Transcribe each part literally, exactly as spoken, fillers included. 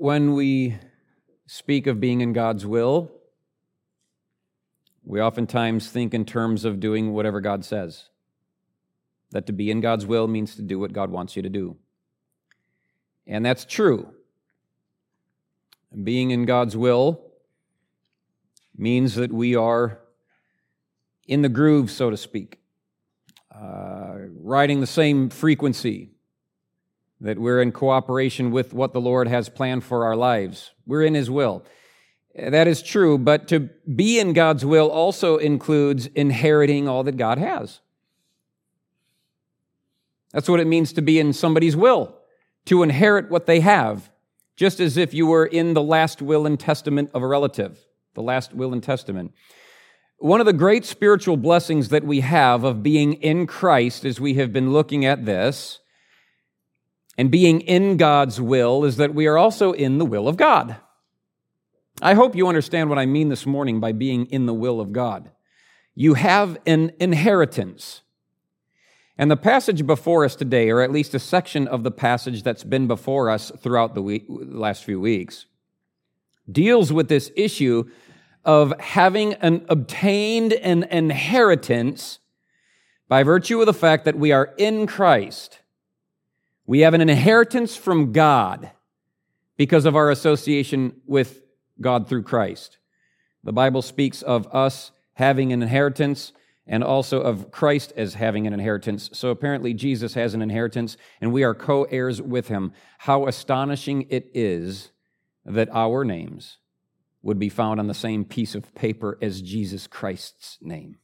When we speak of being in God's will, we oftentimes think in terms of doing whatever God says. That to be in God's will means to do what God wants you to do. And that's true. Being in God's will means that we are in the groove, so to speak, uh, riding the same frequency, that we're in cooperation with what the Lord has planned for our lives. We're in His will. That is true, but to be in God's will also includes inheriting all that God has. That's what it means to be in somebody's will, to inherit what they have, just as if you were in the last will and testament of a relative, the last will and testament. One of the great spiritual blessings that we have of being in Christ, as we have been looking at this, and being in God's will, is that we are also in the will of God. I hope you understand what I mean this morning by being in the will of God. You have an inheritance. And the passage before us today, or at least a section of the passage that's been before us throughout the week, last few weeks, deals with this issue of having an obtained an inheritance by virtue of the fact that we are in Christ. We have an inheritance from God because of our association with God through Christ. The Bible speaks of us having an inheritance and also of Christ as having an inheritance. So apparently Jesus has an inheritance and we are co-heirs with Him. How astonishing it is that our names would be found on the same piece of paper as Jesus Christ's name.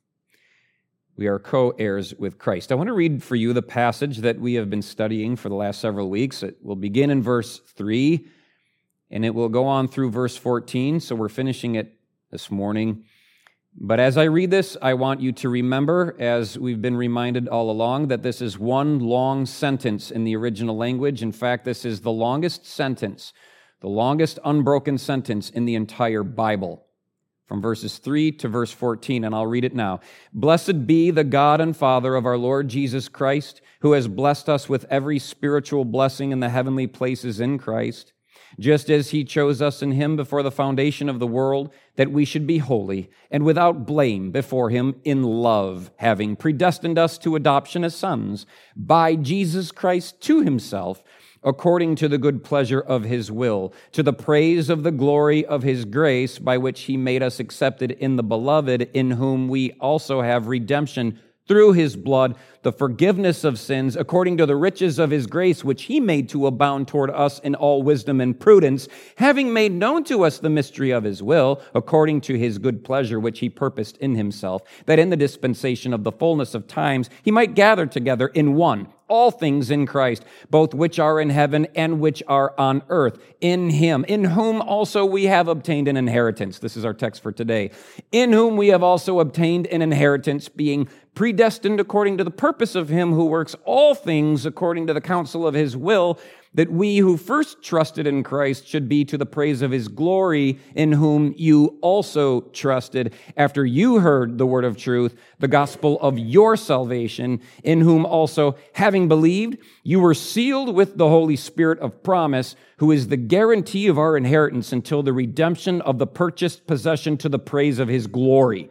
We are co-heirs with Christ. I want to read for you the passage that we have been studying for the last several weeks. It will begin in verse three, and it will go on through verse fourteen, so we're finishing it this morning. But as I read this, I want you to remember, as we've been reminded all along, that this is one long sentence in the original language. In fact, this is the longest sentence, the longest unbroken sentence in the entire Bible, from verses three to verse fourteen, and I'll read it now. Blessed be the God and Father of our Lord Jesus Christ, who has blessed us with every spiritual blessing in the heavenly places in Christ, just as He chose us in Him before the foundation of the world, that we should be holy and without blame before Him in love, having predestined us to adoption as sons by Jesus Christ to Himself, according to the good pleasure of His will, to the praise of the glory of His grace, by which He made us accepted in the Beloved, in whom we also have redemption through His blood, the forgiveness of sins, according to the riches of His grace, which He made to abound toward us in all wisdom and prudence, having made known to us the mystery of His will, according to His good pleasure, which He purposed in Himself, that in the dispensation of the fullness of times He might gather together in one all things in Christ, both which are in heaven and which are on earth, in Him, in whom also we have obtained an inheritance. This is our text for today. In whom we have also obtained an inheritance, being predestined according to the purpose of Him who works all things according to the counsel of His will, that we who first trusted in Christ should be to the praise of His glory, in whom you also trusted, after you heard the word of truth, the gospel of your salvation, in whom also, having believed, you were sealed with the Holy Spirit of promise, who is the guarantee of our inheritance until the redemption of the purchased possession to the praise of His glory.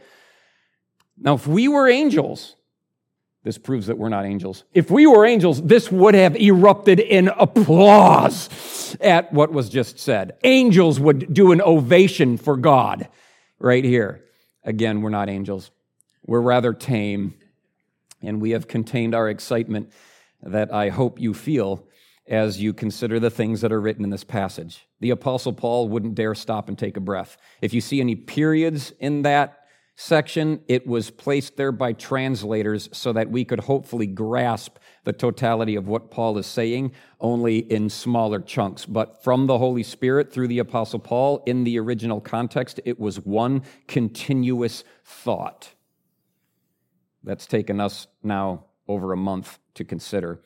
Now, if we were angels, this proves that we're not angels. If we were angels, this would have erupted in applause at what was just said. Angels would do an ovation for God right here. Again, we're not angels. We're rather tame, and we have contained our excitement that I hope you feel as you consider the things that are written in this passage. The Apostle Paul wouldn't dare stop and take a breath. If you see any periods in that section, it was placed there by translators so that we could hopefully grasp the totality of what Paul is saying, only in smaller chunks. But from the Holy Spirit through the Apostle Paul, in the original context, it was one continuous thought. That's taken us now over a month to consider.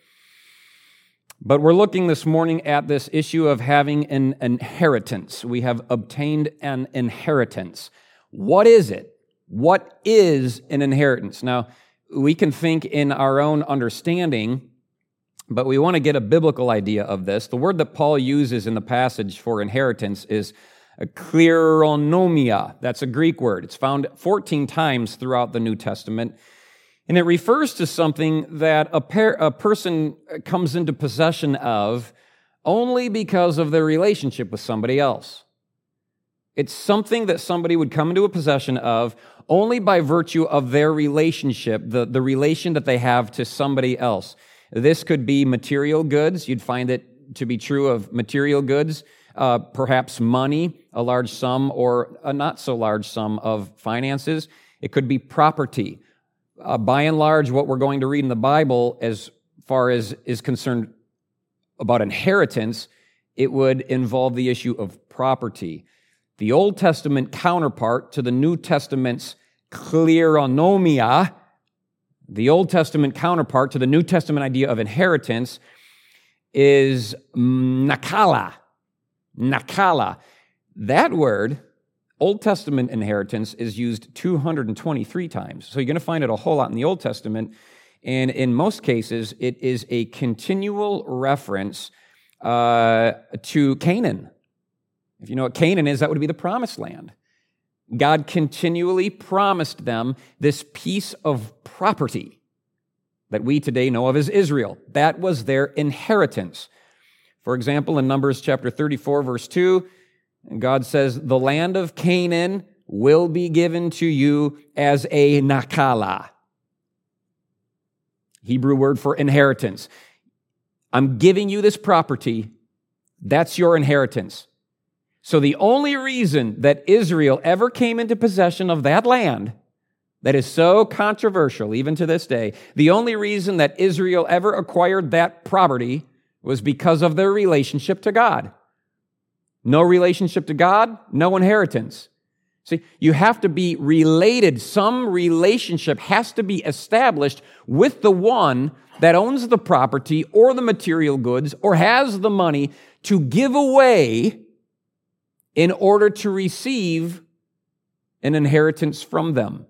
But we're looking this morning at this issue of having an inheritance. We have obtained an inheritance. What is it? What is an inheritance? Now, we can think in our own understanding but we want to get a biblical idea of this. The word that Paul uses in the passage for inheritance is a kleronomia. That's a Greek word. It's found fourteen times throughout the New Testament, and it refers to something that a, per- a person comes into possession of only because of their relationship with somebody else. It's something that somebody would come into a possession of only by virtue of their relationship, the, the relation that they have to somebody else. This could be material goods. You'd find it to be true of material goods, uh, perhaps money, a large sum, or a not so large sum of finances. It could be property. Uh, by and large, what we're going to read in the Bible as far as is concerned about inheritance, it would involve the issue of property. The Old Testament counterpart to the New Testament's kleronomia, the Old Testament counterpart to the New Testament idea of inheritance is nakala. Nakala. That word, Old Testament inheritance, is used two hundred twenty-three times. So you're going to find it a whole lot in the Old Testament. And in most cases, it is a continual reference uh, to Canaan. If you know what Canaan is, that would be the promised land. God continually promised them this piece of property that we today know of as Israel. That was their inheritance. For example, in Numbers chapter thirty-four, verse two, God says, the land of Canaan will be given to you as a nakala. Hebrew word for inheritance. I'm giving you this property. That's your inheritance. So the only reason that Israel ever came into possession of that land that is so controversial even to this day, the only reason that Israel ever acquired that property was because of their relationship to God. No relationship to God, no inheritance. See, you have to be related. Some relationship has to be established with the one that owns the property or the material goods or has the money to give away in order to receive an inheritance from them.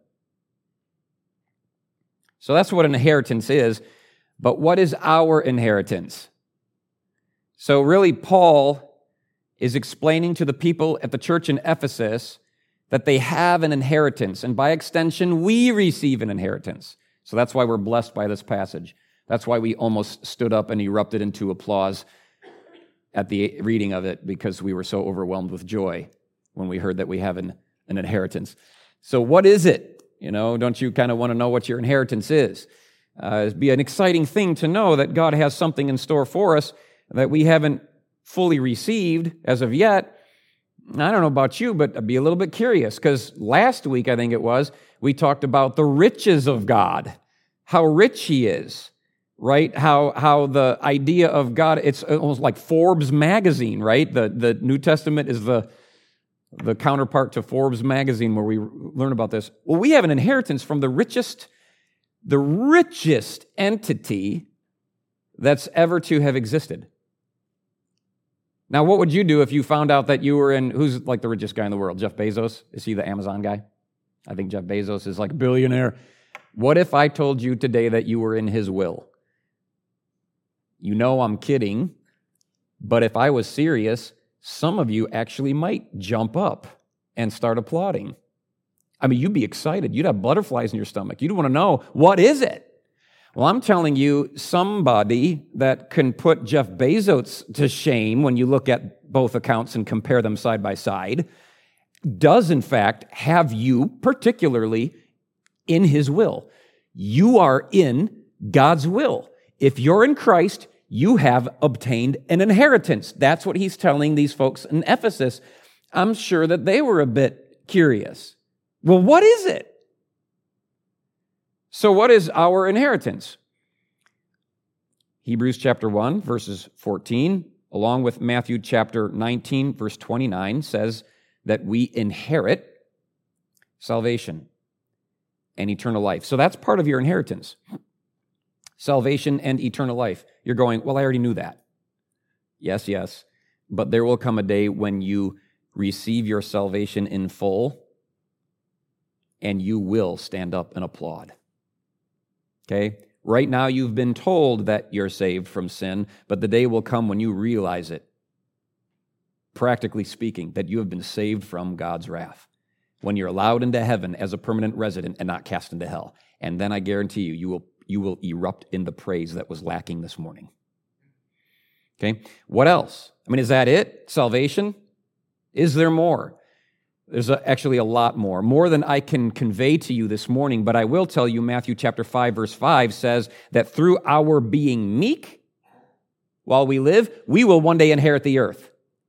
So that's what an inheritance is. But what is our inheritance? So really, Paul is explaining to the people at the church in Ephesus that they have an inheritance, and by extension, we receive an inheritance. So that's why we're blessed by this passage. That's why we almost stood up and erupted into applause at the reading of it, because we were so overwhelmed with joy when we heard that we have an, an inheritance. So what is it? You know, don't you kind of want to know what your inheritance is? Uh, it'd be an exciting thing to know that God has something in store for us that we haven't fully received as of yet. I don't know about you, but I'd be a little bit curious, because last week, I think it was, we talked about the riches of God, how rich He is, right? How how the idea of God, it's almost like Forbes magazine, right? The, the New Testament is the, the counterpart to Forbes magazine where we learn about this. Well, we have an inheritance from the richest, the richest entity that's ever to have existed. Now, what would you do if you found out that you were in, who's like the richest guy in the world? Jeff Bezos? Is he the Amazon guy? I think Jeff Bezos is like a billionaire. What if I told you today that you were in his will? You know I'm kidding, but if I was serious, some of you actually might jump up and start applauding. I mean, you'd be excited. You'd have butterflies in your stomach. You'd want to know, what is it? Well, I'm telling you, somebody that can put Jeff Bezos to shame when you look at both accounts and compare them side by side, does in fact have you particularly in His will. You are in God's will. If you're in Christ, you have obtained an inheritance. That's what he's telling these folks in Ephesus. I'm sure that they were a bit curious. Well, what is it? So what is our inheritance? Hebrews chapter one, verses fourteen, along with Matthew chapter nineteen, verse twenty-nine, says that we inherit salvation and eternal life. So that's part of your inheritance. Salvation and eternal life. You're going, well, I already knew that. Yes, yes. But there will come a day when you receive your salvation in full, and you will stand up and applaud. Okay? Right now you've been told that you're saved from sin, but the day will come when you realize it, practically speaking, that you have been saved from God's wrath, when you're allowed into heaven as a permanent resident and not cast into hell. And then I guarantee you, you will, you will erupt in the praise that was lacking this morning. Okay, what else? I mean, is that it? Salvation? Is there more? There's a, actually a lot more, more than I can convey to you this morning, but I will tell you Matthew chapter five, verse five says that through our being meek while we live, we will one day inherit the earth.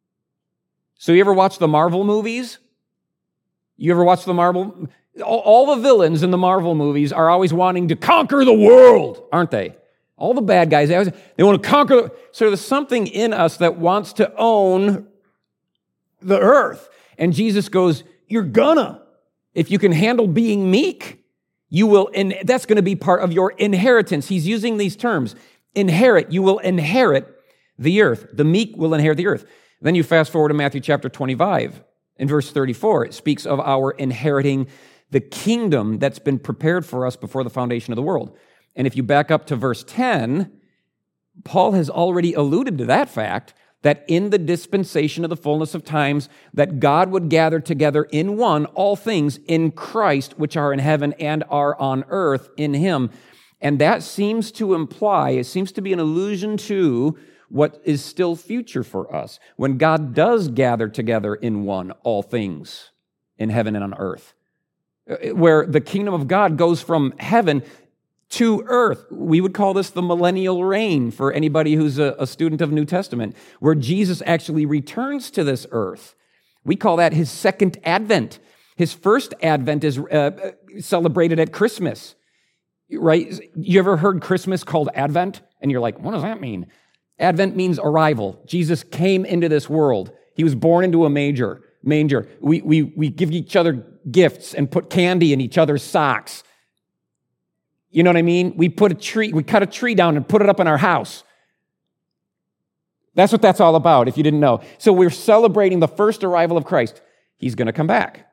So you ever watch the Marvel movies? You ever watch the Marvel? All, all the villains in the Marvel movies are always wanting to conquer the world, aren't they? All the bad guys, they, always, they want to conquer. So there's something in us that wants to own the earth. And Jesus goes, you're gonna. If you can handle being meek, you will, and that's going to be part of your inheritance. He's using these terms. Inherit, you will inherit the earth. The meek will inherit the earth. Then you fast forward to Matthew chapter twenty-five. In verse thirty-four, it speaks of our inheriting the kingdom that's been prepared for us before the foundation of the world. And if you back up to verse ten, Paul has already alluded to that fact, that in the dispensation of the fullness of times, that God would gather together in one all things in Christ, which are in heaven and are on earth in him. And that seems to imply, it seems to be an allusion to what is still future for us, when God does gather together in one all things in heaven and on earth, where the kingdom of God goes from heaven to earth. We would call this the millennial reign for anybody who's a, a student of New Testament, where Jesus actually returns to this earth. We call that his second advent. His first advent is uh, celebrated at Christmas, right? You ever heard Christmas called Advent? And you're like, what does that mean? Advent means arrival. Jesus came into this world. He was born into a manger. Manger. We, we, we give each other gifts and put candy in each other's socks. You know what I mean? We put a tree, we cut a tree down and put it up in our house. That's what that's all about, if you didn't know. So we're celebrating the first arrival of Christ. He's going to come back.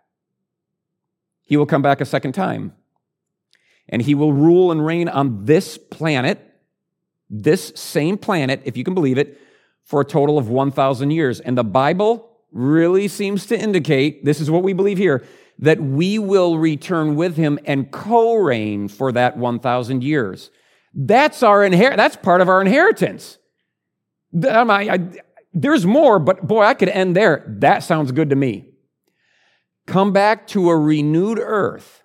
He will come back a second time. And he will rule and reign on this planet, this same planet, if you can believe it, for a total of one thousand years. And the Bible really seems to indicate, this is what we believe here, that we will return with him and co-reign for that one thousand years. That's our inher- That's part of our inheritance. I, I, there's more, but boy, I could end there. That sounds good to me. Come back to a renewed earth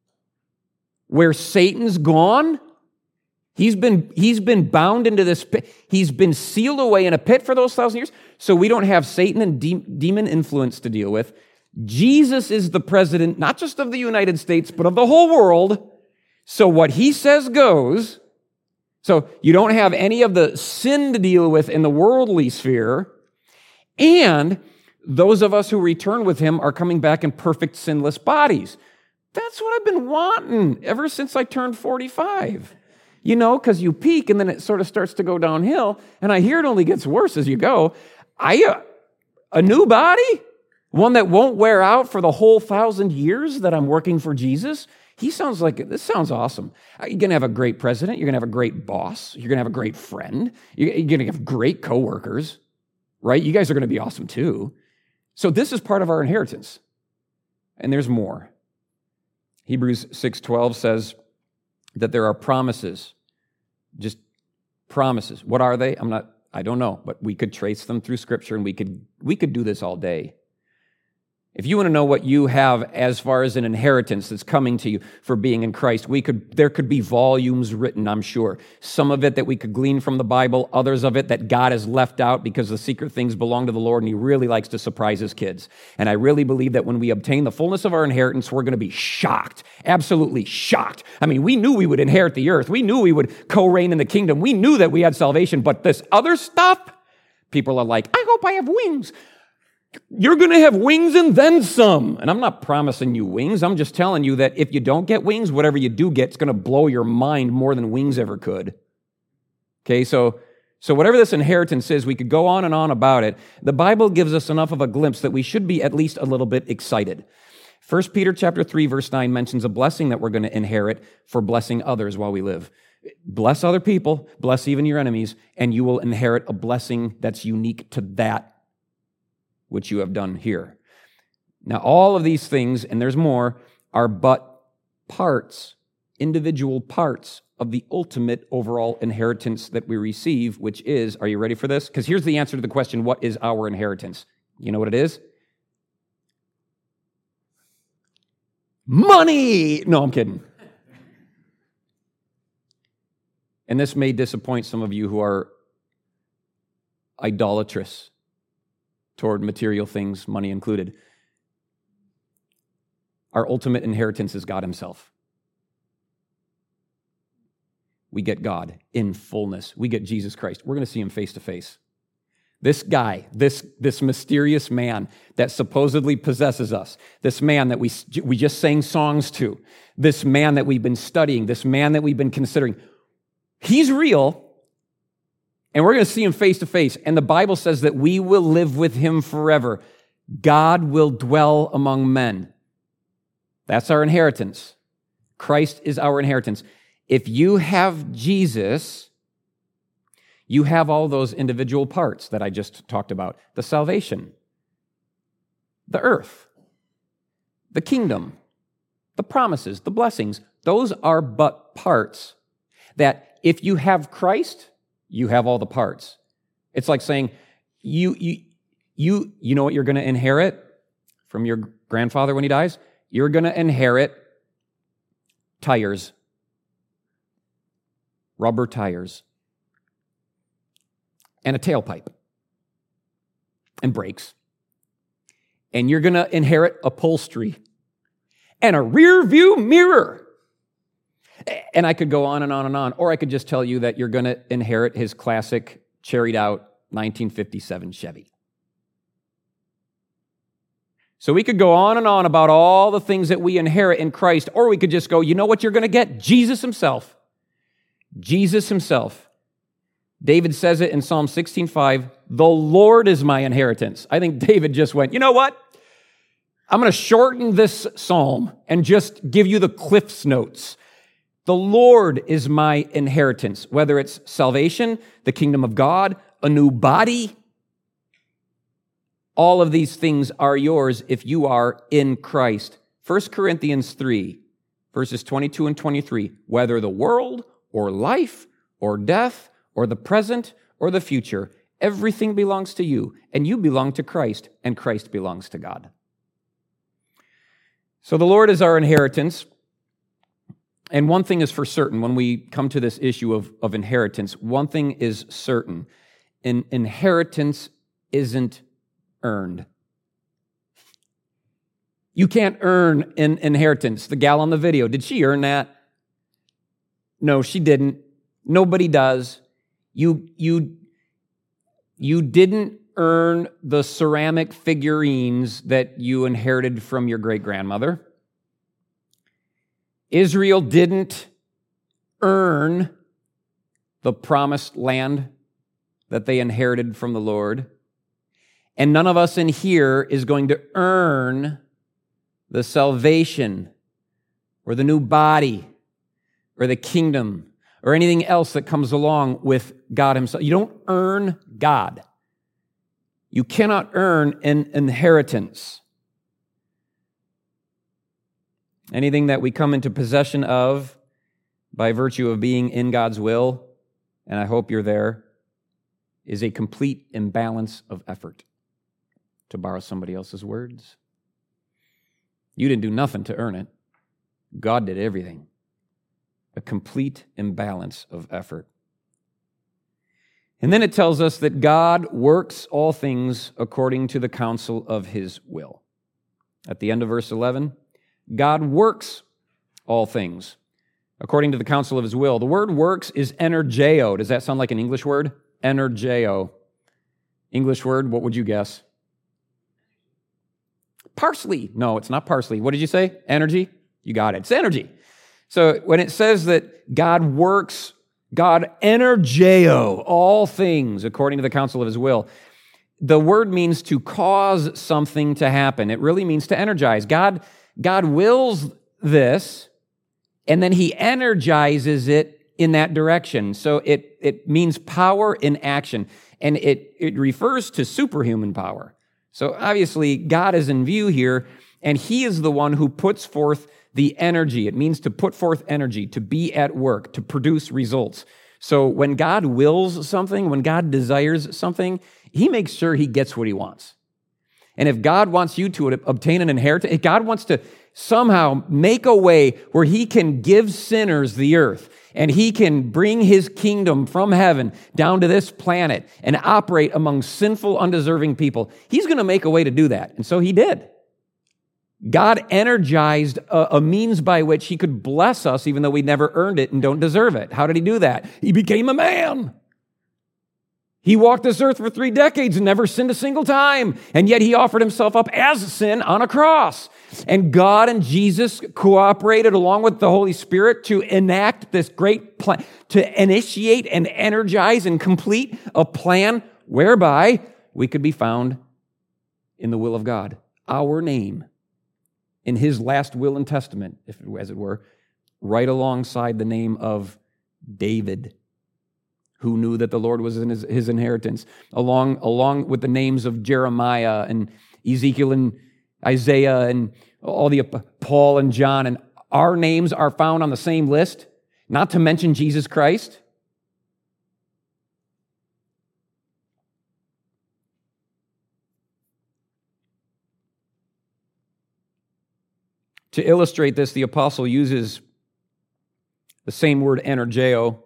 where Satan's gone. He's been, he's been bound into this pit. He's been sealed away in a pit for those thousand years. So we don't have Satan and de- demon influence to deal with. Jesus is the president, not just of the United States, but of the whole world. So what he says goes. So you don't have any of the sin to deal with in the worldly sphere. And those of us who return with him are coming back in perfect sinless bodies. That's what I've been wanting ever since I turned forty-five. You know, because you peak and then it sort of starts to go downhill. And I hear it only gets worse as you go. I, uh, a new body? One that won't wear out for the whole thousand years that I'm working for Jesus? He sounds like, this sounds awesome. You're going to have a great president. You're going to have a great boss. You're going to have a great friend. You're going to have great coworkers, right? You guys are going to be awesome too. So this is part of our inheritance. And there's more. Hebrews six twelve says that there are promises, just promises. What are they? I'm not, I don't know, but we could trace them through Scripture and we could, we could do this all day. If you want to know what you have as far as an inheritance that's coming to you for being in Christ, we could, there could be volumes written, I'm sure. Some of it that we could glean from the Bible, others of it that God has left out because the secret things belong to the Lord and he really likes to surprise his kids. And I really believe that when we obtain the fullness of our inheritance, we're going to be shocked, absolutely shocked. I mean, we knew we would inherit the earth. We knew we would co-reign in the kingdom. We knew that we had salvation, but this other stuff, people are like, I hope I have wings. You're going to have wings and then some. And I'm not promising you wings. I'm just telling you that if you don't get wings, whatever you do get, it's going to blow your mind more than wings ever could. Okay, so, so whatever this inheritance is, we could go on and on about it. The Bible gives us enough of a glimpse that we should be at least a little bit excited. First Peter chapter three, verse nine mentions a blessing that we're going to inherit for blessing others while we live. Bless other people, bless even your enemies, and you will inherit a blessing that's unique to that which you have done here. Now, all of these things, and there's more, are but parts, individual parts of the ultimate overall inheritance that we receive, which is, are you ready for this? Because here's the answer to the question, what is our inheritance? You know what it is? Money! No, I'm kidding. And this may disappoint some of you who are idolatrous toward material things, money included. Our ultimate inheritance is God himself. We get God in fullness. We get Jesus Christ. We're going to see him face to face. This guy, this, this mysterious man that supposedly possesses us, this man that we, we just sang songs to, this man that we've been studying, this man that we've been considering, he's real, and we're going to see him face to face. And the Bible says that we will live with him forever. God will dwell among men. That's our inheritance. Christ is our inheritance. If you have Jesus, you have all those individual parts that I just talked about. The salvation, the earth, the kingdom, the promises, the blessings. Those are but parts that if you have Christ, you have all the parts. It's like saying, you, you, you, you know what you're going to inherit from your grandfather when he dies? You're going to inherit tires, rubber tires, and a tailpipe, and brakes. And you're going to inherit upholstery and a rear view mirror. And I could go on and on and on, or I could just tell you that you're going to inherit his classic cherried out nineteen fifty-seven Chevy. So we could go on and on about all the things that we inherit in Christ, or we could just go, you know what you're going to get? Jesus himself. Jesus himself. David says it in Psalm sixteen five, the Lord is my inheritance. I think David just went, you know what? I'm going to shorten this psalm and just give you the Cliff's Notes. The Lord is my inheritance, whether it's salvation, the kingdom of God, a new body. All of these things are yours if you are in Christ. First Corinthians three, verses twenty-two and twenty-three, whether the world or life or death or the present or the future, everything belongs to you, and you belong to Christ, and Christ belongs to God. So the Lord is our inheritance. And one thing is for certain, when we come to this issue of, of inheritance, one thing is certain. An inheritance isn't earned. You can't earn an inheritance. The gal on the video, did she earn that? No, she didn't. Nobody does. You, you, you didn't earn the ceramic figurines that you inherited from your great-grandmother. Israel didn't earn the promised land that they inherited from the Lord. And none of us in here is going to earn the salvation or the new body or the kingdom or anything else that comes along with God himself. You don't earn God. You cannot earn an inheritance. Anything that we come into possession of by virtue of being in God's will, and I hope you're there, is a complete imbalance of effort, to borrow somebody else's words. You didn't do nothing to earn it. God did everything. A complete imbalance of effort. And then it tells us that God works all things according to the counsel of his will. At the end of verse eleven, God works all things according to the counsel of his will. The word works is energeo. Does that sound like an English word? Energeo. English word, what would you guess? Parsley. No, it's not parsley. What did you say? Energy? You got it. It's energy. So when it says that God works, God energeo all things according to the counsel of his will, the word means to cause something to happen. It really means to energize. God, God wills this, and then he energizes it in that direction. So it, it means power in action, and it, it refers to superhuman power. So obviously, God is in view here, and he is the one who puts forth the energy. It means to put forth energy, to be at work, to produce results. So when God wills something, when God desires something, he makes sure he gets what he wants. And if God wants you to obtain an inheritance, if God wants to somehow make a way where he can give sinners the earth, and he can bring his kingdom from heaven down to this planet and operate among sinful, undeserving people, he's going to make a way to do that. And so he did. God energized a, a means by which he could bless us even though we never earned it and don't deserve it. How did he do that? He became a man. He walked this earth for three decades and never sinned a single time. And yet he offered himself up as a sin on a cross. And God and Jesus cooperated along with the Holy Spirit to enact this great plan, to initiate and energize and complete a plan whereby we could be found in the will of God. Our name in his last will and testament, if, as it were, right alongside the name of David, who knew that the Lord was in his, his inheritance, along, along with the names of Jeremiah and Ezekiel and Isaiah and all the Paul and John, and our names are found on the same list, not to mention Jesus Christ. To illustrate this, the apostle uses the same word energeo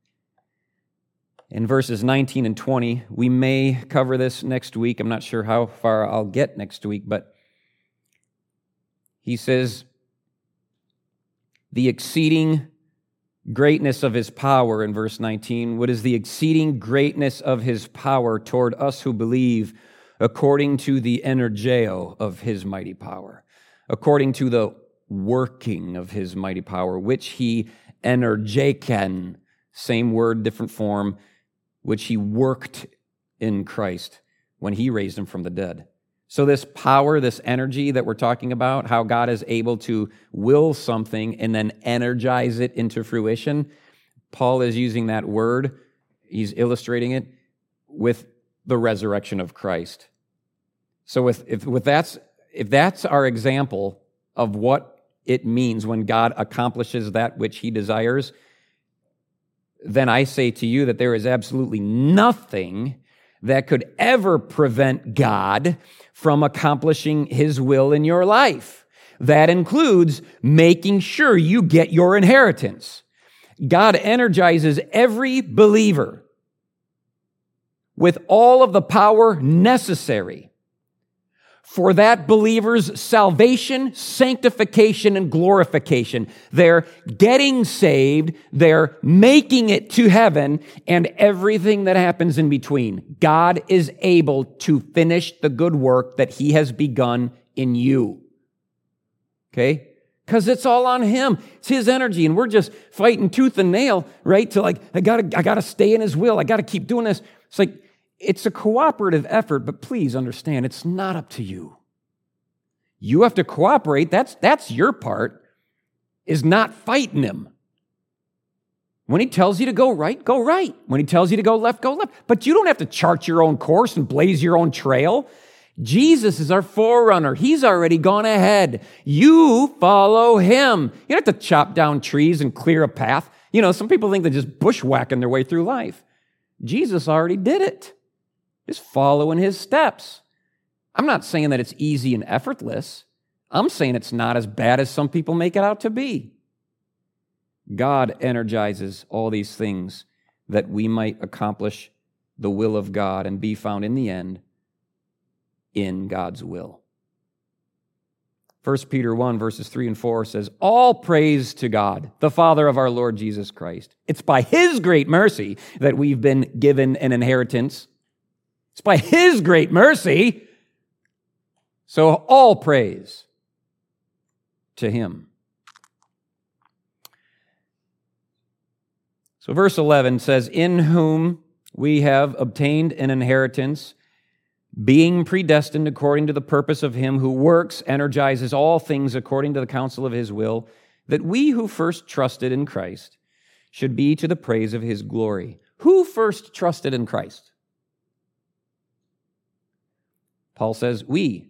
in verses nineteen and twenty. We may cover this next week. I'm not sure how far I'll get next week, but he says, the exceeding greatness of his power in verse nineteen. What is the exceeding greatness of his power toward us who believe, according to the energeo of his mighty power, according to the working of his mighty power, which he energeken, same word, different form, which he worked in Christ when he raised him from the dead. So this power, this energy that we're talking about, how God is able to will something and then energize it into fruition, Paul is using that word, he's illustrating it with the resurrection of Christ. So with, if, with that's, if that's our example of what it means when God accomplishes that which he desires, then I say to you that there is absolutely nothing that could ever prevent God from accomplishing his will in your life. That includes making sure you get your inheritance. God energizes every believer with all of the power necessary for that believer's salvation, sanctification, and glorification. They're getting saved, they're making it to heaven, and everything that happens in between. God is able to finish the good work that he has begun in you. Okay? Because it's all on him. It's his energy, and we're just fighting tooth and nail, right? To like, I gotta, I gotta stay in his will. I gotta keep doing this. It's like, it's a cooperative effort, but please understand, it's not up to you. You have to cooperate. That's, that's your part, is not fighting him. When he tells you to go right, go right. When he tells you to go left, go left. But you don't have to chart your own course and blaze your own trail. Jesus is our forerunner. He's already gone ahead. You follow him. You don't have to chop down trees and clear a path. You know, some people think they're just bushwhacking their way through life. Jesus already did it. Just follow in his steps. I'm not saying that it's easy and effortless. I'm saying it's not as bad as some people make it out to be. God energizes all these things that we might accomplish the will of God and be found in the end in God's will. First Peter one, verses three and four says, all praise to God, the Father of our Lord Jesus Christ. It's by his great mercy that we've been given an inheritance. It's by his great mercy. So all praise to him. So verse eleven says, in whom we have obtained an inheritance, being predestined according to the purpose of him who works, energizes all things according to the counsel of his will, that we who first trusted in Christ should be to the praise of his glory. Who first trusted in Christ? Paul says, we.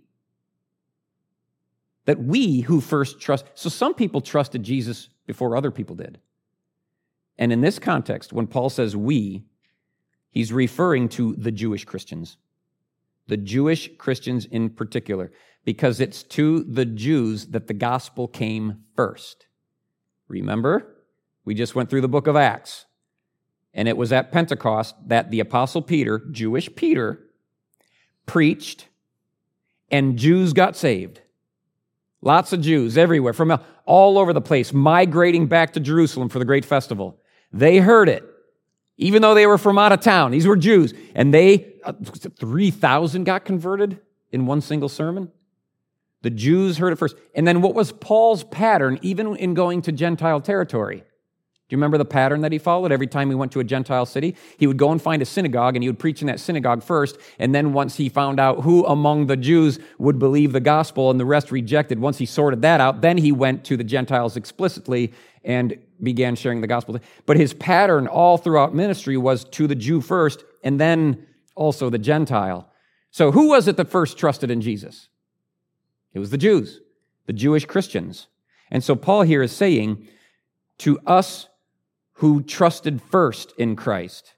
That we who first trust. So some people trusted Jesus before other people did. And in this context, when Paul says we, he's referring to the Jewish Christians. The Jewish Christians in particular, because it's to the Jews that the gospel came first. Remember, we just went through the book of Acts, and it was at Pentecost that the Apostle Peter, Jewish Peter, preached, and Jews got saved. Lots of Jews everywhere, from all over the place, migrating back to Jerusalem for the great festival. They heard it, even though they were from out of town. These were Jews, and they, uh, three thousand got converted in one single sermon. The Jews heard it first. And then what was Paul's pattern, even in going to Gentile territory? Do you remember the pattern that he followed? Every time he went to a Gentile city, he would go and find a synagogue, and he would preach in that synagogue first, and then once he found out who among the Jews would believe the gospel and the rest rejected, once he sorted that out, then he went to the Gentiles explicitly and began sharing the gospel. But his pattern all throughout ministry was to the Jew first, and then also the Gentile. So who was it that first trusted in Jesus? It was the Jews, the Jewish Christians. And so Paul here is saying to us who trusted first in Christ.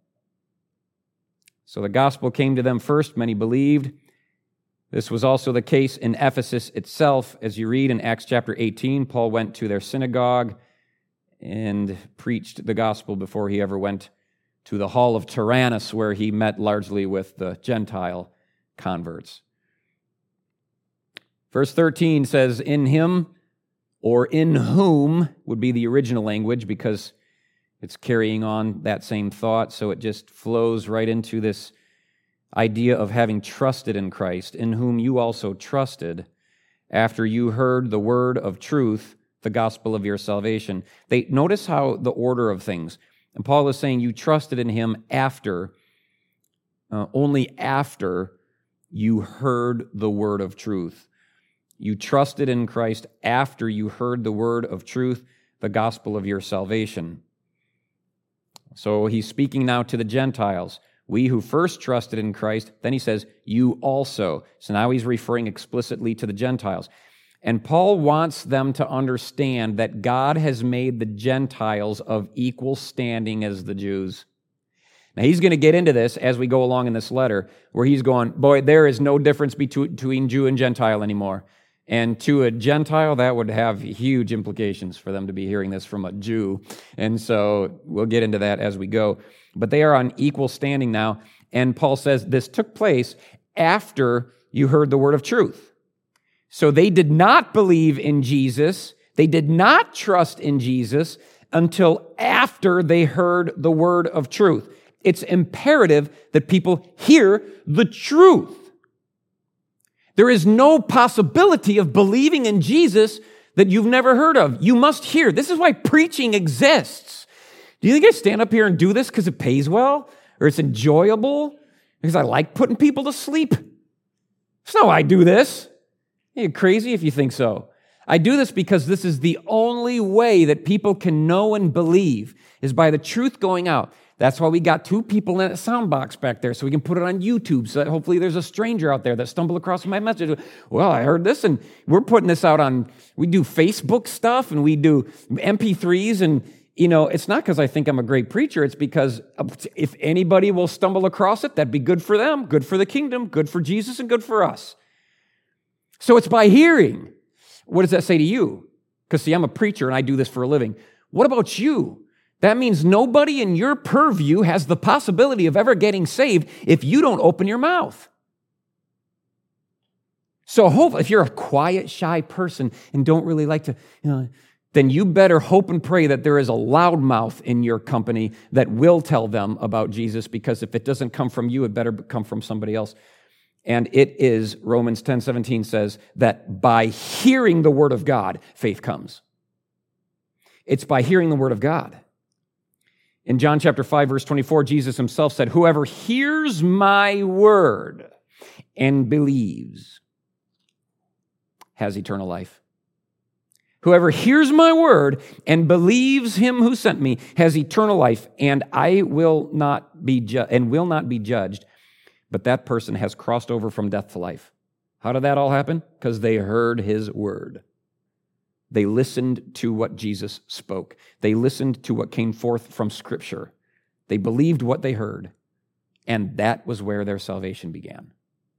So the gospel came to them first, many believed. This was also the case in Ephesus itself. As you read in Acts chapter eighteen, Paul went to their synagogue and preached the gospel before he ever went to the hall of Tyrannus, where he met largely with the Gentile converts. Verse thirteen says, in him, or in whom, would be the original language, because it's carrying on that same thought, so it just flows right into this idea of having trusted in Christ, in whom you also trusted after you heard the word of truth, the gospel of your salvation. They notice how the order of things. And Paul is saying you trusted in him after, uh, only after you heard the word of truth. You trusted in Christ after you heard the word of truth, the gospel of your salvation. So he's speaking now to the Gentiles. We who first trusted in Christ, then he says, you also. So now he's referring explicitly to the Gentiles. And Paul wants them to understand that God has made the Gentiles of equal standing as the Jews. Now he's going to get into this as we go along in this letter, where he's going, boy, there is no difference between Jew and Gentile anymore. And to a Gentile, that would have huge implications for them to be hearing this from a Jew. And so we'll get into that as we go. But they are on equal standing now. And Paul says this took place after you heard the word of truth. So they did not believe in Jesus. They did not trust in Jesus until after they heard the word of truth. It's imperative that people hear the truth. There is no possibility of believing in Jesus that you've never heard of. You must hear. This is why preaching exists. Do you think I stand up here and do this because it pays well? Or it's enjoyable? Because I like putting people to sleep? That's not why I do this. You're crazy if you think so. I do this because this is the only way that people can know and believe, is by the truth going out. That's why we got two people in a sound box back there, so we can put it on YouTube, so that hopefully there's a stranger out there that stumbled across my message. Well, I heard this, and we're putting this out on, we do Facebook stuff, and we do M P threes, and, you know, it's not because I think I'm a great preacher. It's because if anybody will stumble across it, that'd be good for them, good for the kingdom, good for Jesus, and good for us. So it's by hearing. What does that say to you? Because, see, I'm a preacher, and I do this for a living. What about you? That means nobody in your purview has the possibility of ever getting saved if you don't open your mouth. So hope, if you're a quiet, shy person and don't really like to, you know, then you better hope and pray that there is a loudmouth in your company that will tell them about Jesus, because if it doesn't come from you, it better come from somebody else. And it is, Romans ten seventeen says, that by hearing the word of God, faith comes. It's by hearing the word of God. In John chapter five, verse twenty-four, Jesus himself said, whoever hears my word and believes has eternal life. Whoever hears my word and believes him who sent me has eternal life, and I will not be ju- and will not be judged. But that person has crossed over from death to life. How did that all happen? Because they heard his word. They listened to what Jesus spoke. They listened to what came forth from Scripture. They believed what they heard, and that was where their salvation began.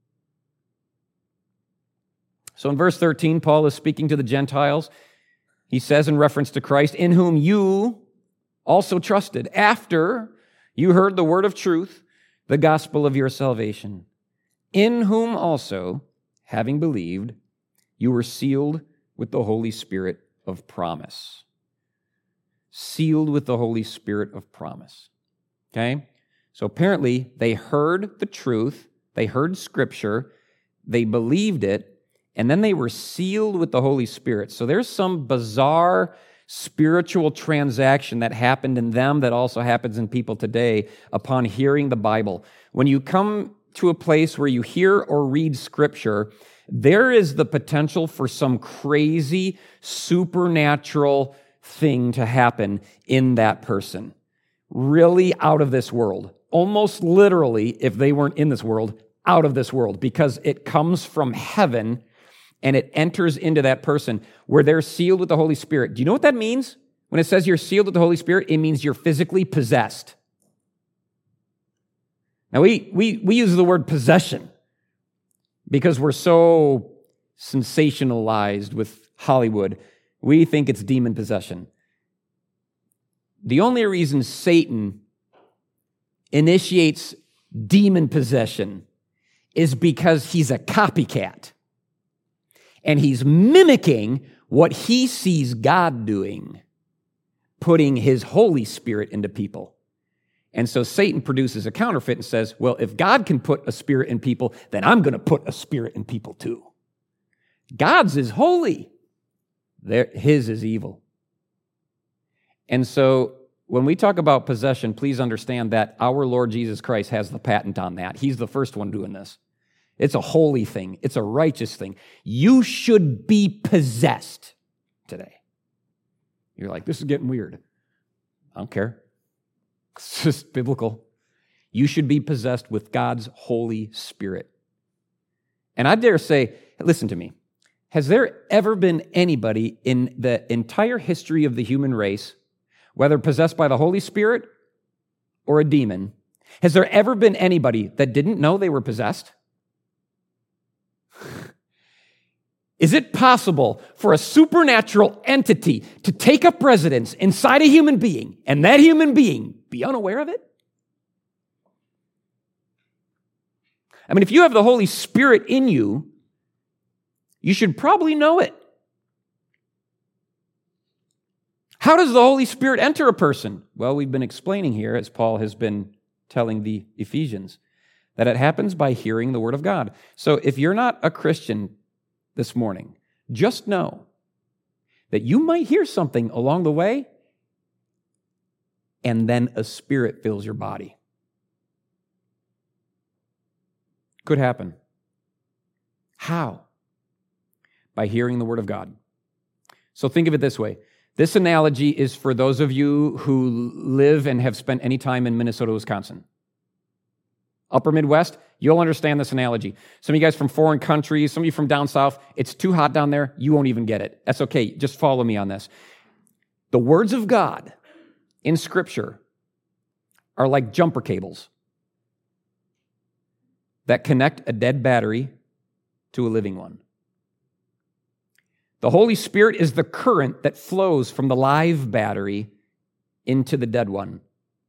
So in verse thirteen, Paul is speaking to the Gentiles. He says in reference to Christ, in whom you also trusted after you heard the word of truth, the gospel of your salvation, in whom also, having believed, you were sealed with the Holy Spirit of promise. Sealed with the Holy Spirit of promise. Okay? So apparently they heard the truth, they heard Scripture, they believed it, and then they were sealed with the Holy Spirit. So there's some bizarre spiritual transaction that happened in them that also happens in people today upon hearing the Bible. When you come to a place where you hear or read Scripture, there is the potential for some crazy supernatural thing to happen in that person. Really out of this world. Almost literally, if they weren't in this world, out of this world, because it comes from heaven and it enters into that person where they're sealed with the Holy Spirit. Do you know what that means? When it says you're sealed with the Holy Spirit, it means you're physically possessed. Now, we, we, we use the word possession because we're so sensationalized with Hollywood. We think it's demon possession. The only reason Satan initiates demon possession is because he's a copycat. And he's mimicking what he sees God doing, putting his Holy Spirit into people. And so Satan produces a counterfeit and says, well, if God can put a spirit in people, then I'm going to put a spirit in people too. God's is holy. There, his is evil. And so when we talk about possession, please understand that our Lord Jesus Christ has the patent on that. He's the first one doing this. It's a holy thing. It's a righteous thing. You should be possessed today. You're like, this is getting weird. I don't care. It's just biblical. You should be possessed with God's Holy Spirit. And I dare say, listen to me, has there ever been anybody in the entire history of the human race, whether possessed by the Holy Spirit or a demon, has there ever been anybody that didn't know they were possessed? Is it possible for a supernatural entity to take up residence inside a human being and that human being be unaware of it? I mean, if you have the Holy Spirit in you, you should probably know it. How does the Holy Spirit enter a person? Well, we've been explaining here, as Paul has been telling the Ephesians, that it happens by hearing the Word of God. So if you're not a Christian this morning, just know that you might hear something along the way, and then a spirit fills your body. Could happen. How? By hearing the Word of God. So think of it this way. This analogy is for those of you who live and have spent any time in Minnesota, Wisconsin. Upper Midwest, you'll understand this analogy. Some of you guys from foreign countries, some of you from down south, it's too hot down there, you won't even get it. That's okay, just follow me on this. The words of God in Scripture are like jumper cables that connect a dead battery to a living one. The Holy Spirit is the current that flows from the live battery into the dead one.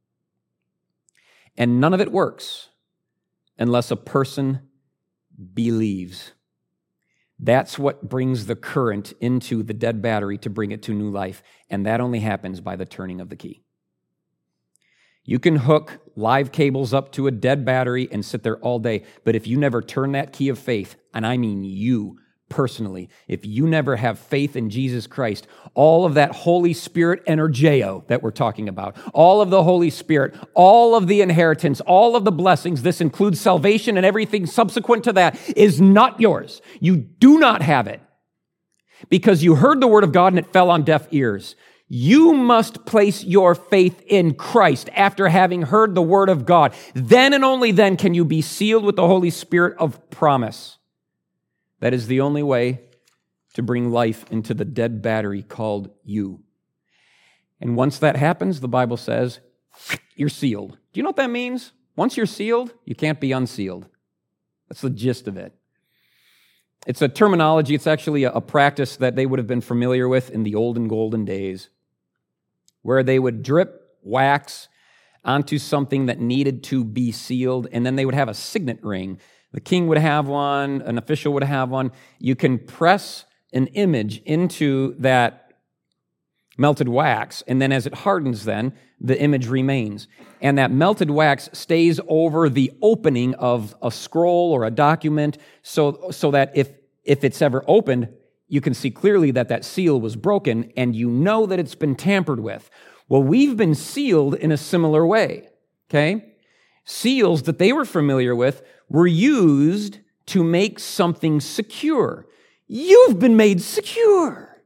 And none of it works unless a person believes. That's what brings the current into the dead battery to bring it to new life. And that only happens by the turning of the key. You can hook live cables up to a dead battery and sit there all day. But if you never turn that key of faith, and I mean you personally, if you never have faith in Jesus Christ, all of that Holy Spirit energeo that we're talking about, all of the Holy Spirit, all of the inheritance, all of the blessings, this includes salvation and everything subsequent to that, is not yours. You do not have it. because you heard the word of God and it fell on deaf ears. You must place your faith in Christ after having heard the word of God. Then and only then can you be sealed with the Holy Spirit of promise. That is the only way to bring life into the dead battery called you. And once that happens, the Bible says, you're sealed. Do you know what that means? Once you're sealed, you can't be unsealed. That's the gist of it. It's a terminology, it's actually a, a practice that they would have been familiar with in the olden golden days, where they would drip wax onto something that needed to be sealed, and then they would have a signet ring. The king would have one, an official would have one. You can press an image into that melted wax, and then as it hardens then, the image remains. And that melted wax stays over the opening of a scroll or a document so, so that if, if it's ever opened, you can see clearly that that seal was broken and you know that it's been tampered with. Well, we've been sealed in a similar way, okay? Seals that they were familiar with were used to make something secure. You've been made secure.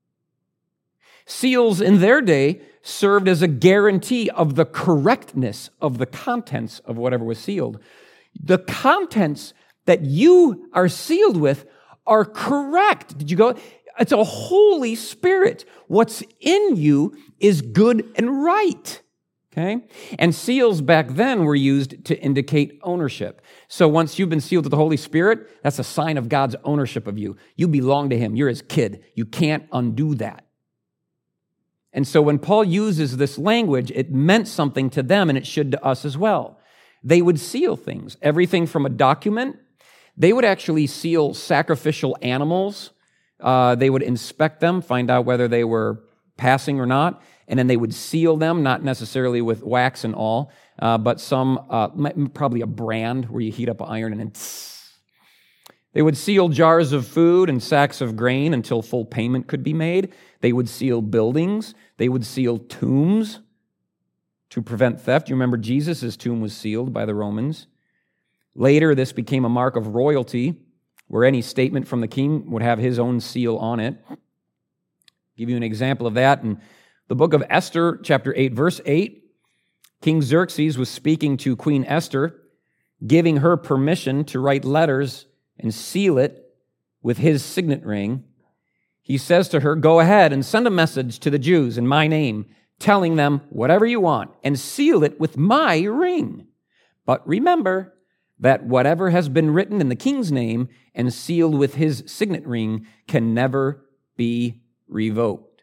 Seals in their day served as a guarantee of the correctness of the contents of whatever was sealed. The contents that you are sealed with are correct. Did you go? It's a Holy Spirit. What's in you is good and right. Okay? And seals back then were used to indicate ownership. So once you've been sealed with the Holy Spirit, that's a sign of God's ownership of you. You belong to Him. You're His kid. You can't undo that. And so when Paul uses this language, it meant something to them, and it should to us as well. They would seal things, everything from a document. They would actually seal sacrificial animals. Uh, they would inspect them, find out whether they were passing or not, and then they would seal them, not necessarily with wax and all, uh, but some, uh, probably a brand where you heat up iron and then tss. They would seal jars of food and sacks of grain until full payment could be made. They would seal buildings. They would seal tombs to prevent theft. You remember Jesus' tomb was sealed by the Romans. Later, this became a mark of royalty, where any statement from the king would have his own seal on it. I'll give you an example of that. In the book of Esther, chapter eight, verse eight, King Xerxes was speaking to Queen Esther, giving her permission to write letters and seal it with his signet ring. He says to her, go ahead and send a message to the Jews in my name, telling them whatever you want, and seal it with my ring. But remember that whatever has been written in the king's name and sealed with his signet ring can never be revoked.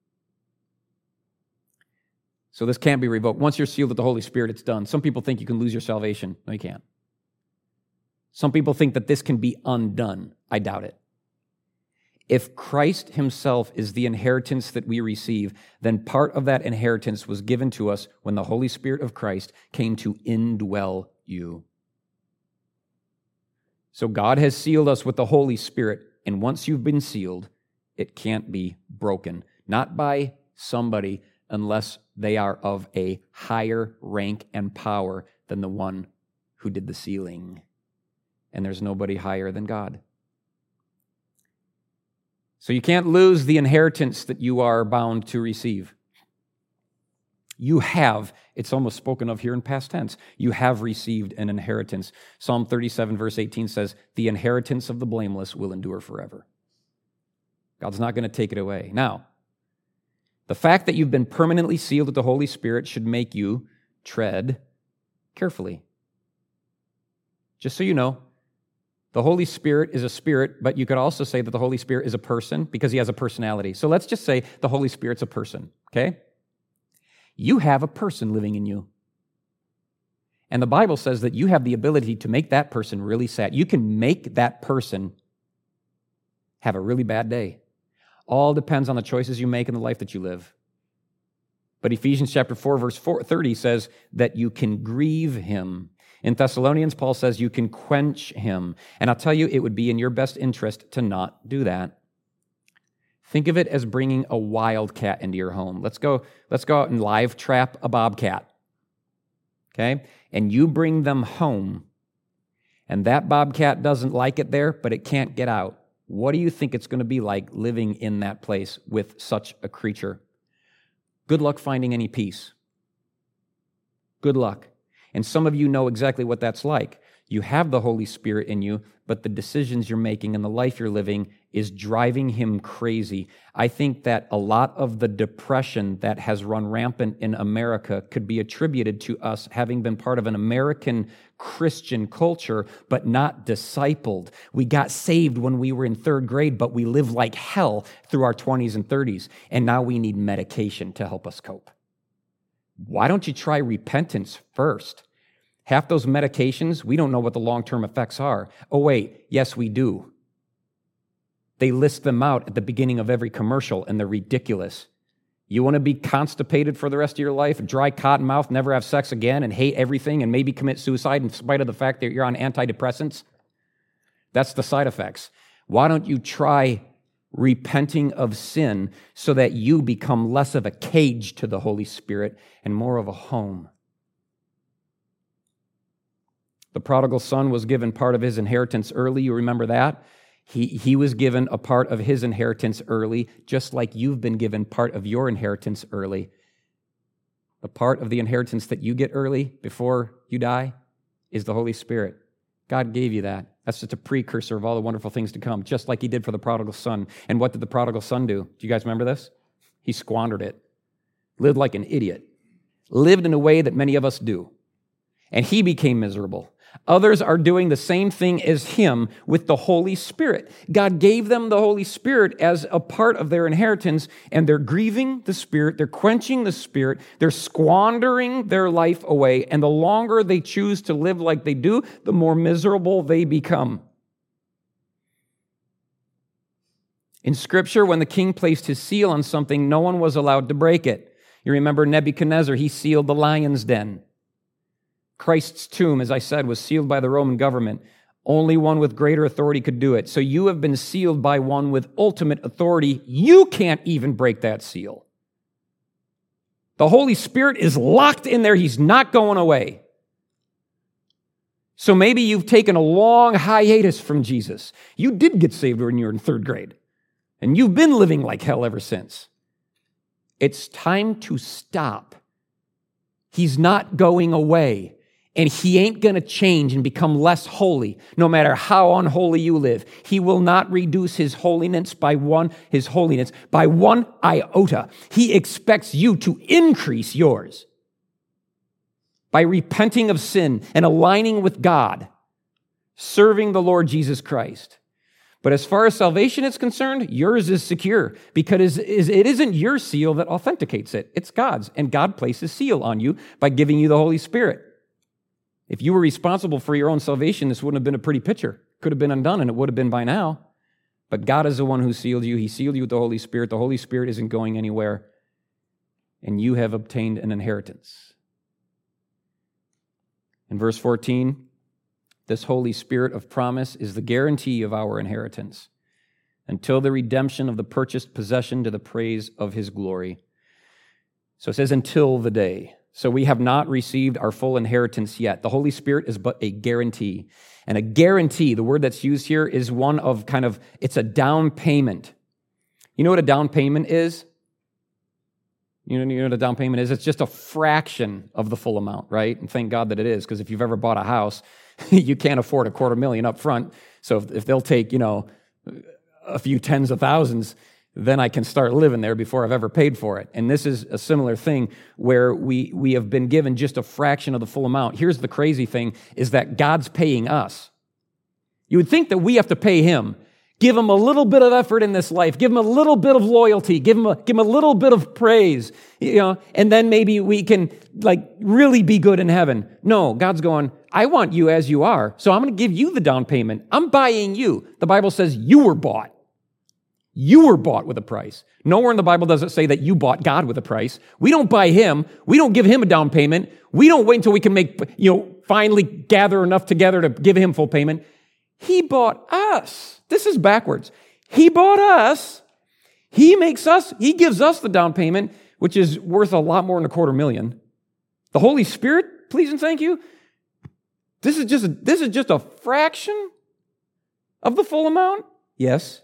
So this can't be revoked. Once you're sealed with the Holy Spirit, it's done. Some people think you can lose your salvation. No, you can't. Some people think that this can be undone. I doubt it. If Christ himself is the inheritance that we receive, then part of that inheritance was given to us when the Holy Spirit of Christ came to indwell you. So God has sealed us with the Holy Spirit, and once you've been sealed, it can't be broken. Not by somebody unless they are of a higher rank and power than the one who did the sealing. And there's nobody higher than God. So you can't lose the inheritance that you are bound to receive. You have, it's almost spoken of here in past tense, you have received an inheritance. Psalm thirty-seven, verse eighteen says, the inheritance of the blameless will endure forever. God's not going to take it away. Now, the fact that you've been permanently sealed with the Holy Spirit should make you tread carefully. Just so you know, the Holy Spirit is a spirit, but you could also say that the Holy Spirit is a person because he has a personality. So let's just say the Holy Spirit's a person, okay? You have a person living in you. And the Bible says that you have the ability to make that person really sad. You can make that person have a really bad day. All depends on the choices you make in the life that you live. But Ephesians chapter four, verse thirty says that you can grieve him. In Thessalonians, Paul says you can quench him. And I'll tell you, it would be in your best interest to not do that. Think of it as bringing a wildcat into your home. Let's go, let's go out and live trap a bobcat. Okay? And you bring them home. And that bobcat doesn't like it there, but it can't get out. What do you think it's going to be like living in that place with such a creature? Good luck finding any peace. Good luck. And some of you know exactly what that's like. You have the Holy Spirit in you, but the decisions you're making and the life you're living is driving him crazy. I think that a lot of the depression that has run rampant in America could be attributed to us having been part of an American Christian culture, but not discipled. We got saved when we were in third grade, but we lived like hell through our twenties and thirties, and now we need medication to help us cope. Why don't you try repentance first? Half those medications, we don't know what the long-term effects are. Oh, wait, yes, we do. They list them out at the beginning of every commercial, and they're ridiculous. You want to be constipated for the rest of your life, dry cotton mouth, never have sex again, and hate everything, and maybe commit suicide in spite of the fact that you're on antidepressants? That's the side effects. Why don't you try repenting of sin so that you become less of a cage to the Holy Spirit and more of a home? The prodigal son was given part of his inheritance early. You remember that? He, he was given a part of his inheritance early, just like you've been given part of your inheritance early. The part of the inheritance that you get early before you die is the Holy Spirit. God gave you that. That's just a precursor of all the wonderful things to come, just like he did for the prodigal son. And what did the prodigal son do? Do you guys remember this? He squandered it. Lived like an idiot. Lived in a way that many of us do. And he became miserable. Others are doing the same thing as him with the Holy Spirit. God gave them the Holy Spirit as a part of their inheritance, and they're grieving the Spirit, they're quenching the Spirit, they're squandering their life away, and the longer they choose to live like they do, the more miserable they become. In Scripture, when the king placed his seal on something, no one was allowed to break it. You remember Nebuchadnezzar, he sealed the lion's den. Christ's tomb, as I said, was sealed by the Roman government. Only one with greater authority could do it. So you have been sealed by one with ultimate authority. You can't even break that seal. The Holy Spirit is locked in there. He's not going away. So maybe you've taken a long hiatus from Jesus. You did get saved when you were in third grade, and you've been living like hell ever since. It's time to stop. He's not going away. And he ain't going to change and become less holy, no matter how unholy you live. He will not reduce his holiness by one, his holiness by one iota. He expects you to increase yours by repenting of sin and aligning with God, serving the Lord Jesus Christ. But as far as salvation is concerned, yours is secure because it isn't your seal that authenticates it. It's God's, and God places seal on you by giving you the Holy Spirit. If you were responsible for your own salvation, this wouldn't have been a pretty picture. Could have been undone, and it would have been by now. But God is the one who sealed you. He sealed you with the Holy Spirit. The Holy Spirit isn't going anywhere, and you have obtained an inheritance. In verse fourteen, this Holy Spirit of promise is the guarantee of our inheritance until the redemption of the purchased possession to the praise of his glory. So it says, until the day. So we have not received our full inheritance yet. The Holy Spirit is but a guarantee. And a guarantee, the word that's used here, is one of kind of, it's a down payment. You know what a down payment is? You know, you know what a down payment is? It's just a fraction of the full amount, right? And thank God that it is, because if you've ever bought a house, you can't afford a quarter million up front. So if, if they'll take, you know, a few tens of thousands, then I can start living there before I've ever paid for it. And this is a similar thing where we, we have been given just a fraction of the full amount. Here's the crazy thing, is that God's paying us. You would think that we have to pay him. Give him a little bit of effort in this life. Give him a little bit of loyalty. Give him a, give him a little bit of praise. You know, and then maybe we can like really be good in heaven. No, God's going, I want you as you are. So I'm going to give you the down payment. I'm buying you. The Bible says you were bought. You were bought with a price. Nowhere in the Bible does it say that you bought God with a price. We don't buy him. We don't give him a down payment. We don't wait until we can make, you know, finally gather enough together to give him full payment. He bought us. This is backwards. He bought us. He makes us, he gives us the down payment, which is worth a lot more than a quarter million. The Holy Spirit, please and thank you. This is just, this is just a fraction of the full amount. Yes.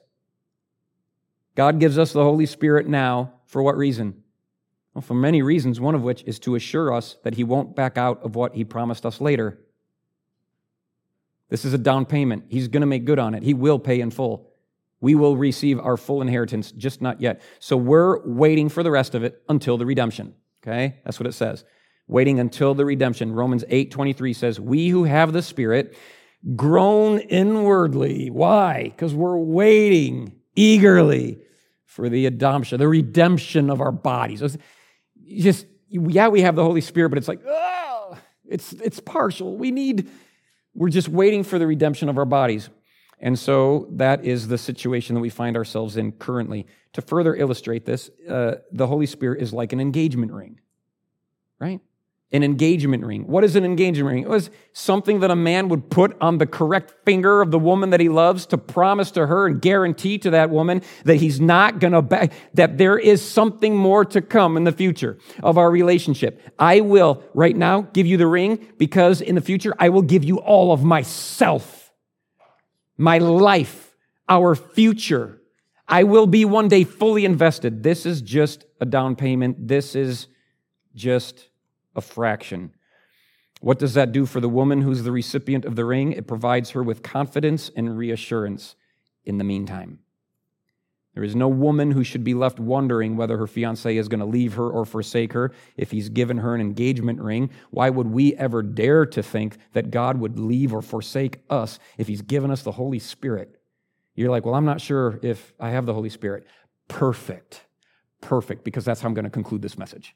God gives us the Holy Spirit now. For what reason? Well, for many reasons, one of which is to assure us that He won't back out of what He promised us later. This is a down payment. He's going to make good on it. He will pay in full. We will receive our full inheritance, just not yet. So we're waiting for the rest of it until the redemption. Okay? That's what it says. Waiting until the redemption. Romans eight twenty-three says, we who have the Spirit groan inwardly. Why? Because we're waiting eagerly for the adoption, the redemption of our bodies. It's just, yeah, we have the Holy Spirit, but it's like, oh, it's, it's partial. We need, we're just waiting for the redemption of our bodies. And so that is the situation that we find ourselves in currently. To further illustrate this, uh, the Holy Spirit is like an engagement ring, right? An engagement ring. What is an engagement ring? It was something that a man would put on the correct finger of the woman that he loves to promise to her and guarantee to that woman that he's not going to back, that there is something more to come in the future of our relationship. I will right now give you the ring because in the future I will give you all of myself, my life, our future. I will be one day fully invested. This is just a down payment. This is just a fraction. What does that do for the woman who's the recipient of the ring? It provides her with confidence and reassurance in the meantime. There is no woman who should be left wondering whether her fiancé is going to leave her or forsake her if he's given her an engagement ring. Why would we ever dare to think that God would leave or forsake us if he's given us the Holy Spirit? You're like, well, I'm not sure if I have the Holy Spirit. Perfect. Perfect, because that's how I'm going to conclude this message.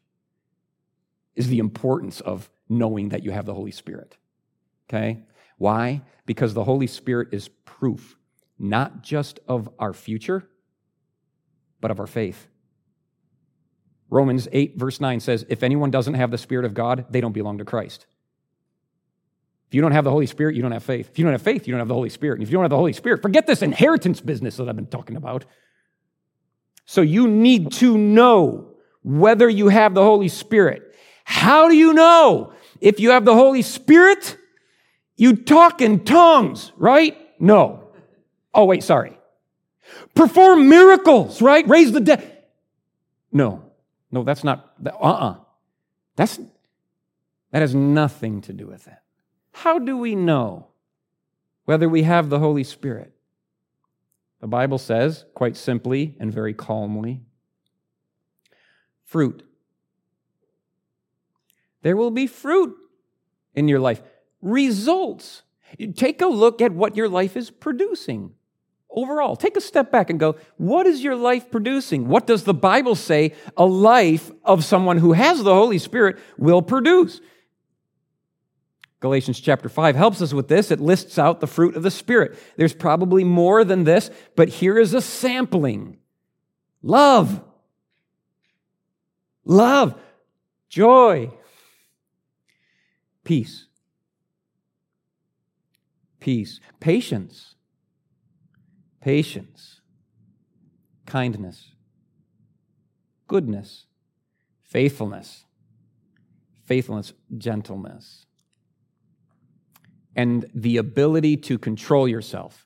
Is the importance of knowing that you have the Holy Spirit. Okay? Why? Because the Holy Spirit is proof, not just of our future, but of our faith. Romans eight, verse nine says, if anyone doesn't have the Spirit of God, they don't belong to Christ. If you don't have the Holy Spirit, you don't have faith. If you don't have faith, you don't have the Holy Spirit. And if you don't have the Holy Spirit, forget this inheritance business that I've been talking about. So you need to know whether you have the Holy Spirit. How do you know? If you have the Holy Spirit, you talk in tongues, right? No. Oh, wait, sorry. Perform miracles, right? Raise the dead. No. No, that's not, uh-uh. That's, that has nothing to do with that. How do we know whether we have the Holy Spirit? The Bible says, quite simply and very calmly, fruit. There will be fruit in your life. Results. Take a look at what your life is producing overall. Take a step back and go, what is your life producing? What does the Bible say a life of someone who has the Holy Spirit will produce? Galatians chapter five helps us with this. It lists out the fruit of the Spirit. There's probably more than this, but here is a sampling. Love. Love. Joy. Peace. Peace. Patience. Patience. Kindness. Goodness. Faithfulness. Faithfulness. Gentleness. And the ability to control yourself.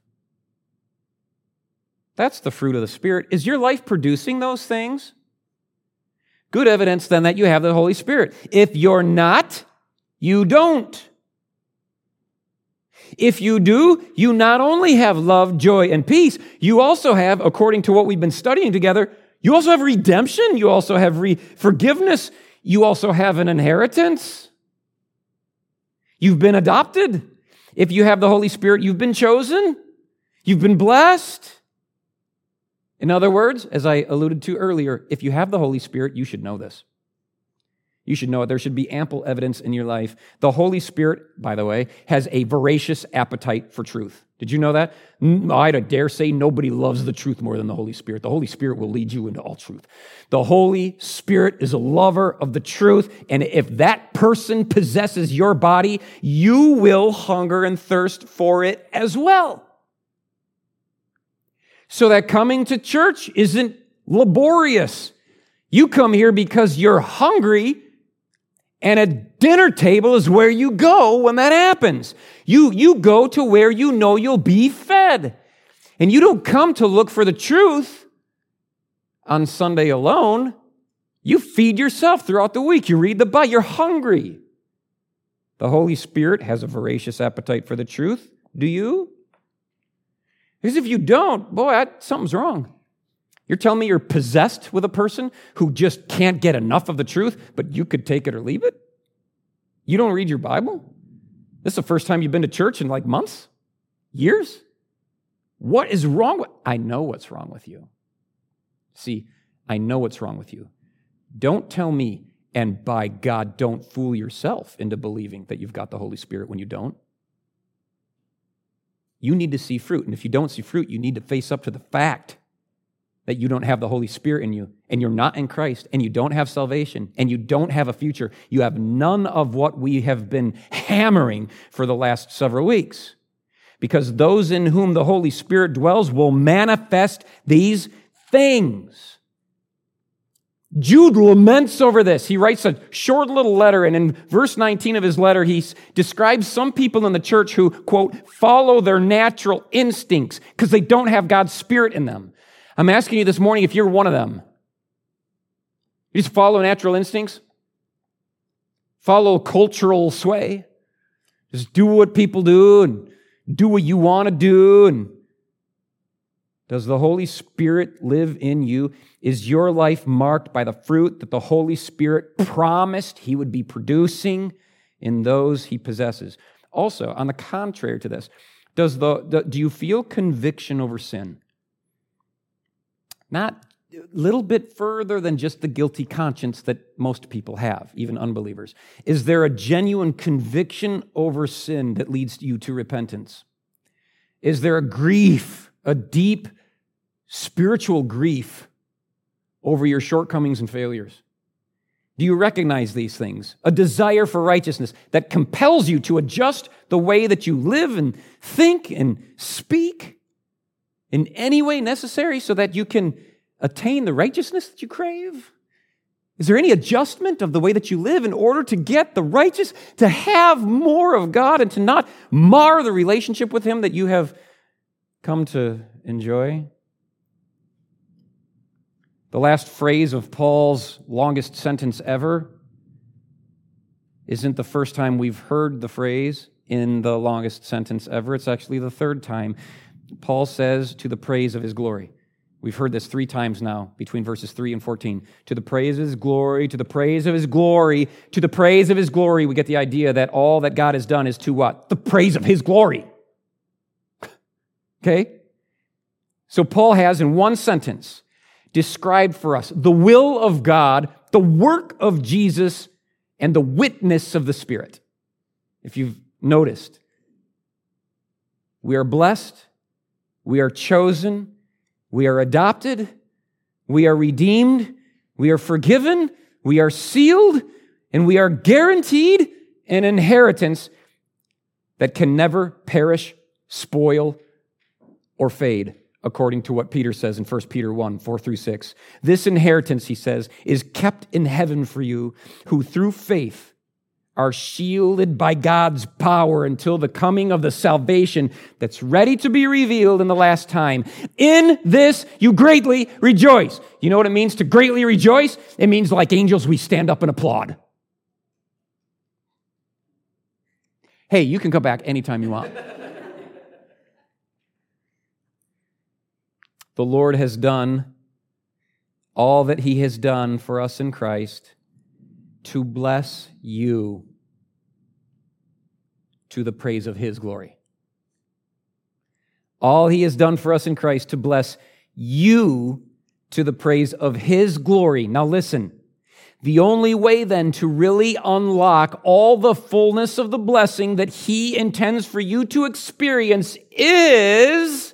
That's the fruit of the Spirit. Is your life producing those things? Good evidence then that you have the Holy Spirit. If you're not, you don't. If you do, you not only have love, joy, and peace, you also have, according to what we've been studying together, you also have redemption, you also have re- forgiveness, you also have an inheritance. You've been adopted. If you have the Holy Spirit, you've been chosen. You've been blessed. In other words, as I alluded to earlier, if you have the Holy Spirit, you should know this. You should know it. There should be ample evidence in your life. The Holy Spirit, by the way, has a voracious appetite for truth. Did you know that? I dare say nobody loves the truth more than the Holy Spirit. The Holy Spirit will lead you into all truth. The Holy Spirit is a lover of the truth, and if that person possesses your body, you will hunger and thirst for it as well. So that coming to church isn't laborious. You come here because you're hungry, and a dinner table is where you go when that happens. You, you go to where you know you'll be fed. And you don't come to look for the truth on Sunday alone. You feed yourself throughout the week. You read the Bible. You're hungry. The Holy Spirit has a voracious appetite for the truth. Do you? Because if you don't, boy, I, something's wrong. You're telling me you're possessed with a person who just can't get enough of the truth, but you could take it or leave it? You don't read your Bible? This is the first time you've been to church in like months? Years? What is wrong with... I know what's wrong with you. See, I know what's wrong with you. Don't tell me, and by God, don't fool yourself into believing that you've got the Holy Spirit when you don't. You need to see fruit, and if you don't see fruit, you need to face up to the fact that you don't have the Holy Spirit in you, and you're not in Christ, and you don't have salvation, and you don't have a future. You have none of what we have been hammering for the last several weeks. Because those in whom the Holy Spirit dwells will manifest these things. Jude laments over this. He writes a short little letter, and in verse nineteen of his letter, he describes some people in the church who, quote, follow their natural instincts because they don't have God's Spirit in them. I'm asking you this morning if you're one of them. You just follow natural instincts? Follow cultural sway? Just do what people do and do what you want to do? And does the Holy Spirit live in you? Is your life marked by the fruit that the Holy Spirit promised He would be producing in those He possesses? Also, on the contrary to this, does the do you feel conviction over sin? Not a little bit further than just the guilty conscience that most people have, even unbelievers. Is there a genuine conviction over sin that leads you to repentance? Is there a grief, a deep spiritual grief over your shortcomings and failures? Do you recognize these things? A desire for righteousness that compels you to adjust the way that you live and think and speak in any way necessary so that you can attain the righteousness that you crave? Is there any adjustment of the way that you live in order to get the righteous, to have more of God and to not mar the relationship with Him that you have come to enjoy? The last phrase of Paul's longest sentence ever isn't the first time we've heard the phrase in the longest sentence ever. It's actually the third time. Paul says, to the praise of His glory. We've heard this three times now, between verses three and fourteen. To the praise of His glory, to the praise of His glory, to the praise of His glory. We get the idea that all that God has done is to what? The praise of His glory. Okay? So Paul has, in one sentence, described for us the will of God, the work of Jesus, and the witness of the Spirit. If you've noticed, we are blessed, we are chosen, we are adopted, we are redeemed, we are forgiven, we are sealed, and we are guaranteed an inheritance that can never perish, spoil, or fade, according to what Peter says in First Peter one, four through six. This inheritance, he says, is kept in heaven for you, who through faith are shielded by God's power until the coming of the salvation that's ready to be revealed in the last time. In this you greatly rejoice. You know what it means to greatly rejoice? It means like angels, we stand up and applaud. Hey, you can come back anytime you want. The Lord has done all that He has done for us in Christ to bless you to the praise of His glory. All He has done for us in Christ to bless you to the praise of His glory. Now listen, the only way then to really unlock all the fullness of the blessing that He intends for you to experience is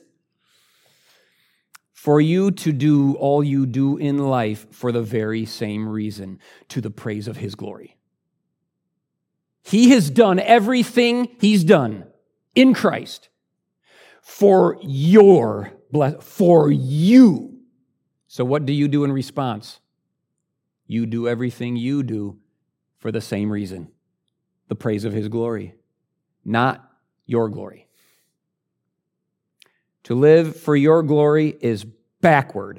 for you to do all you do in life for the very same reason, to the praise of His glory. He has done everything He's done in Christ for your blessing, for you. So what do you do in response? You do everything you do for the same reason, the praise of His glory, not your glory. To live for your glory is backward.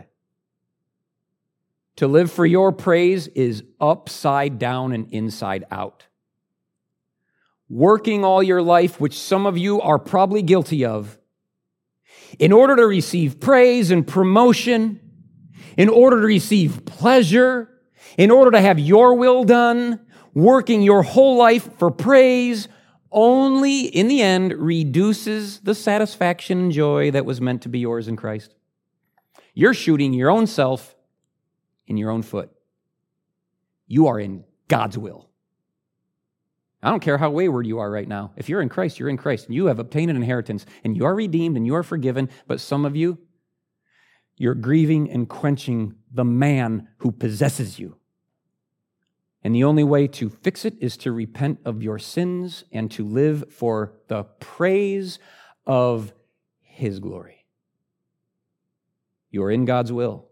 To live for your praise is upside down and inside out. Working all your life, which some of you are probably guilty of, in order to receive praise and promotion, in order to receive pleasure, in order to have your will done, working your whole life for praise, only in the end reduces the satisfaction and joy that was meant to be yours in Christ. You're shooting your own self in your own foot. You are in God's will. I don't care how wayward you are right now. If you're in Christ, you're in Christ, and you have obtained an inheritance, and you are redeemed, and you are forgiven, but some of you, you're grieving and quenching the man who possesses you. And the only way to fix it is to repent of your sins and to live for the praise of His glory. You are in God's will.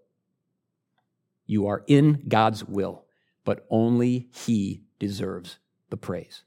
You are in God's will, but only He deserves the praise.